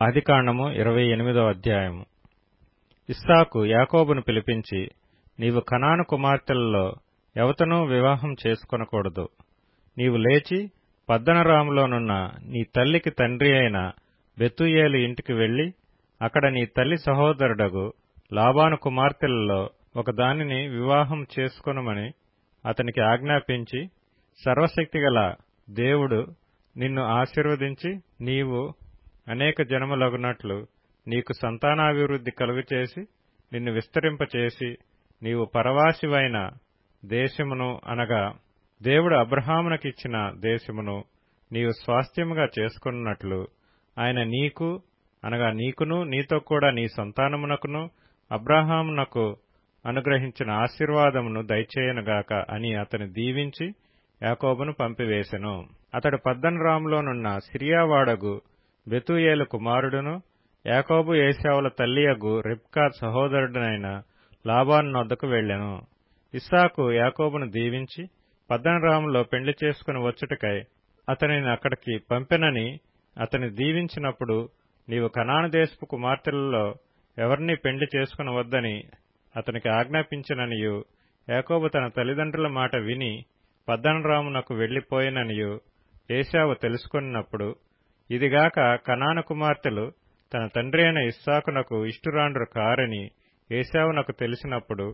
ఆదికాండము 28వ అధ్యాయము. ఇస్సాకు యాకోబును పిలిపించి, నీవు కనాను కుమార్తెలలో ఎవతనూ వివాహం చేసుకొనకూడదు. నీవు లేచి పద్దనరాములోనున్న నీ తల్లికి తండ్రి అయిన బెతూయేలు ఇంటికి వెళ్లి, అక్కడ నీ తల్లి సహోదరుడగు లాబాను కుమార్తెలలో ఒకదానిని వివాహం చేసుకొనుమని అతనికి ఆజ్ఞాపించి, సర్వశక్తిగల దేవుడు నిన్ను ఆశీర్వదించి, నీవు అనేక జనములగునట్లు నీకు సంతానాభివృద్ధి కలుగచేసి, నిన్ను విస్తరింపచేసి, నీవు పరవాసివైన దేశమును అనగా దేవుడు అబ్రహామునకిచ్చిన దేశమును నీవు స్వాస్థ్యముగా చేసుకొనున్నట్లు ఆయన నీకు అనగా నీకును నీతో కూడా నీ సంతానమునకును అబ్రహామునకు అనుగ్రహించిన ఆశీర్వాదమును దయచేయనుగాక అని అతని దీవించి యాకోబును పంపివేసెను. అతడు పద్దనరాములోనున్న సిరియావాడగు బెతూయేలు కుమారుడును యాకోబు ఏశావుల తల్లియగు రిబ్కా సహోదరుడనైన లాబాను నొద్దకు వెళ్లెను. ఇస్సాకు యాకోబును దీవించి పద్దనరాములో పెండ్లి చేసుకుని వచ్చుటకై అతనిని అక్కడికి పంపెనని అతని దీవించినప్పుడు, నీవు కనాను దేశపు కుమార్తెలలో ఎవరినీ పెండ్లి చేసుకునవద్దని అతనికి ఆజ్ఞాపించిననియు, యాకోబు తన తల్లిదండ్రుల మాట విని పద్దనరామునకు వెళ్లిపోయిననియు ఏశావు తెలుసుకొనినప్పుడు, ఇదిగాక కనాను కుమార్తెలు తన తండ్రి అయిన ఇస్సాకునకు ఇష్టురాండ్రు కారని ఏశావునకు తెలిసినప్పుడు,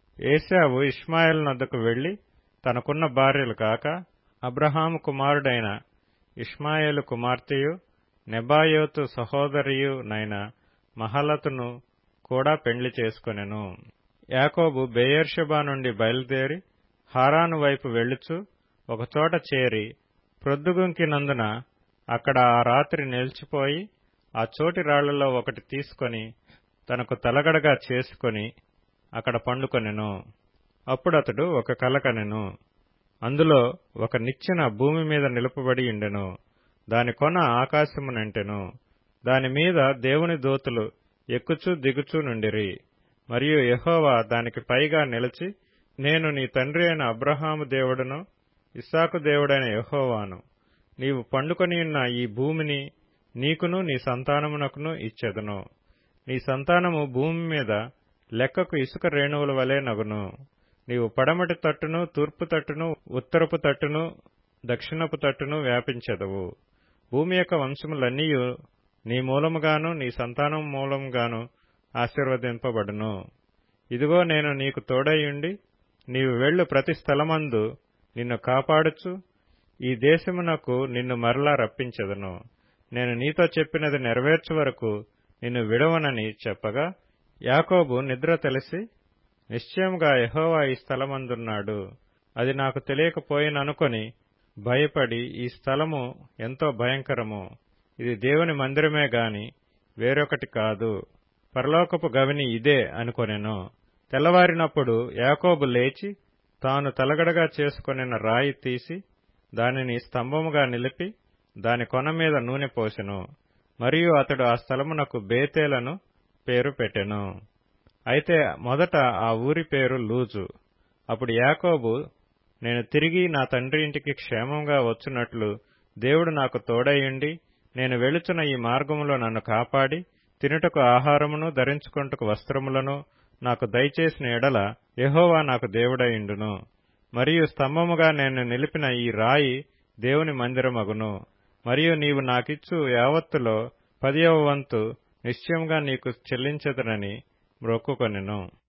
ఏశావు ఇష్మాయేలు నొద్దకు వెళ్లి తనకున్న భార్యలు కాక అబ్రహాము కుమారుడైన ఇష్మాయేలు కుమార్తెయు నెబాయోతు సహోదరియు నైన మహలతును కూడా పెండ్లి చేసుకొనెను. యాకోబు బెయేర్షెబా నుండి బయలుదేరి హారాను వైపు వెళ్ళుచు ఒకచోట చేరి ప్రొద్దుగుంకినందున అక్కడ ఆ రాత్రి నిలిచిపోయి, ఆ చోటి రాళ్లలో ఒకటి తీసుకొని తనకు తలగడగా చేసుకొని అక్కడ పండుకొనెను. అప్పుడతడు ఒక కల కనెను. అందులో ఒక నిచ్చెన భూమి మీద నిలుపబడి ఉండెను. దాని కొన ఆకాశమునంటెను. దానిమీద దేవుని దూతలు ఎక్కుచూ దిగుచూ నుండిరి. మరియు యెహోవా దానికి పైగా నిలిచి, నేను నీ తండ్రి అయిన అబ్రహాము దేవుడను ఇస్సాకు దేవుడైన యెహోవాను. నీవు పండుకొనియున్న ఈ భూమిని నీకును నీ సంతానమునకును ఇచ్చెదను. నీ సంతానము భూమి మీద లెక్కకు ఇసుక రేణువుల వలె నగును. నీవు పడమటి తట్టును, తూర్పు తట్టును, ఉత్తరపు తట్టును, దక్షిణపు తట్టును వ్యాపించెదవు. భూమి యొక్క వంశములన్నీయు నీ మూలముగాను నీ సంతానము మూలముగాను ఆశీర్వదింపబడును. ఇదిగో నేను నీకు తోడైయుండి నీవు వెళ్ళు ప్రతి స్థలమందు నిన్ను కాపాడుచు ఈ దేశమునకు నిన్ను మరలా రప్పించెదను. నేను నీతో చెప్పినది నెరవేర్చు వరకు నిన్ను విడవనని చెప్పగా, యాకోబు నిద్ర తెలిసి, నిశ్చయముగా యెహోవా ఈ స్థలమందున్నాడు, అది నాకు తెలియకపోయిననుకొని భయపడి, ఈ స్థలము ఎంతో భయంకరము, ఇది దేవుని మందిరమే గాని వేరొకటి కాదు, పరలోకపు గవిని ఇదే అనుకొనెను. తెల్లవారినప్పుడు యాకోబు లేచి తాను తలగడగా చేసుకొనిన రాయి తీసి దానిని స్తంభముగా నిలిపి దాని కొన మీద నూనె పోసెను. మరియు అతడు ఆ స్థలమునకు బేతేలను పేరు పెట్టెను. అయితే మొదట ఆ ఊరి పేరు లూజు. అప్పుడు యాకోబు, నేను తిరిగి నా తండ్రి ఇంటికి క్షేమంగా వచ్చునట్లు దేవుడు నాకు తోడైయుండి నేను వెళుచున్న ఈ మార్గములో నన్ను కాపాడి తినుటకు ఆహారమును ధరించుకొనుటకు వస్త్రములను నాకు దయచేసిన ఎడల యెహోవా నాకు దేవుడైయుండును. మరియు స్తంభముగా నేను నిలిపిన ఈ రాయి దేవుని మందిరమగును. మరియు నీవు నాకిచ్చు యావత్తులో 10వ వంతు నిశ్చయముగా నీకు చెల్లించెదనని మ్రొక్కుకొనెను.